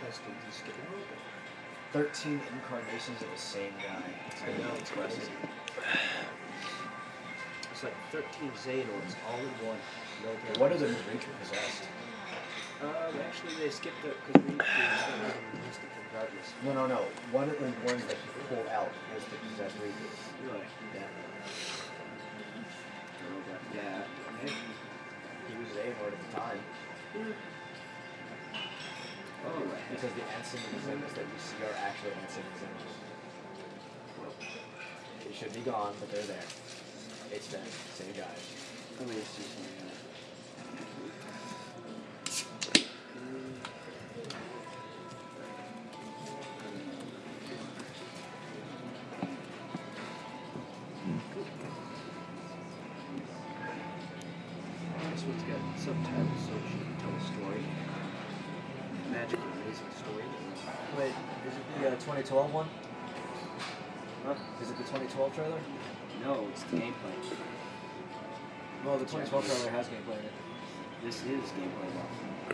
testing to skip it. 13 incarnations of the same guy. I know, it's crazy. It's like 13 Xehanorts all in one. Military. What are the Riku possessed? Actually, they skipped it because we Mystic and Darkness. No. One of the ones that he pulled out was the possessed Riku. Really? Yeah. Yeah. He was Xehanort at the time. Oh, right. Because the Ansem and Xenos that you see are actually Ansem and Xenos. They should be gone, but they're there. It's them. Same guys. Let me see something. This one's got subtitles so she can tell a story. Magic amazing story. Wait, is it the 2012 one? Huh? Is it the 2012 trailer? No, it's the gameplay. Well, the 2012 trailer has gameplay in it. This is gameplay though.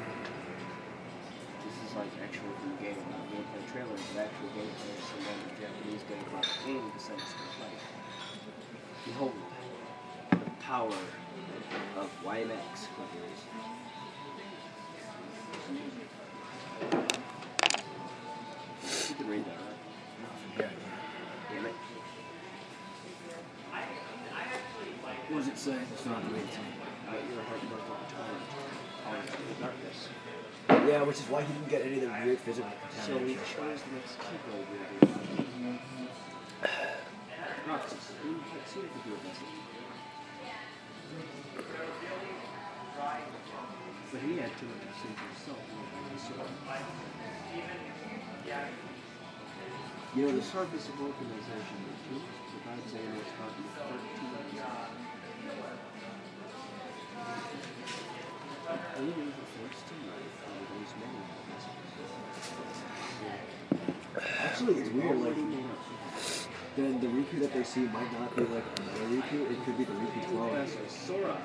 This is like actual game, not gameplay trailer, but actual gameplay of someone in Japanese gameplay game to send us to play. Behold the power of YMX weapons. You can read that, right? Yeah. Damn it. What does it say? It's not read to me. Your heart broke over tolerant of the darkness. Yeah, which is why he didn't get any of the weird physical So we contamination. chose the next keyboard we'll do. Roxas, let's see if we do a message. But he had too much to say for himself. You know, the surface of organization of tools provides Xehanort's copy of 13 only the first to life these many messages. Actually, it's weird, like, then the Riku that they see might not be like another Riku, it could be the Riku clone. Professor Sora.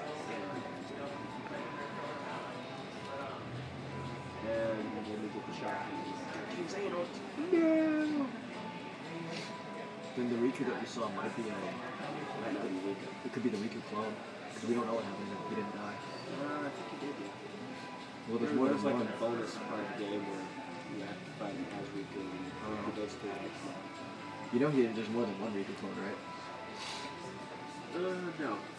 And then we get the shot. Xehanort. No! Then the Riku that we saw might be Riku. It could be the Riku clone, because we don't know what happened if he didn't die. I think he did, yeah. Well, there's more than like one. a bonus part of the game where you have to fight as Riku and he goes to the next one. You know there's more than one Riku clone, right? No.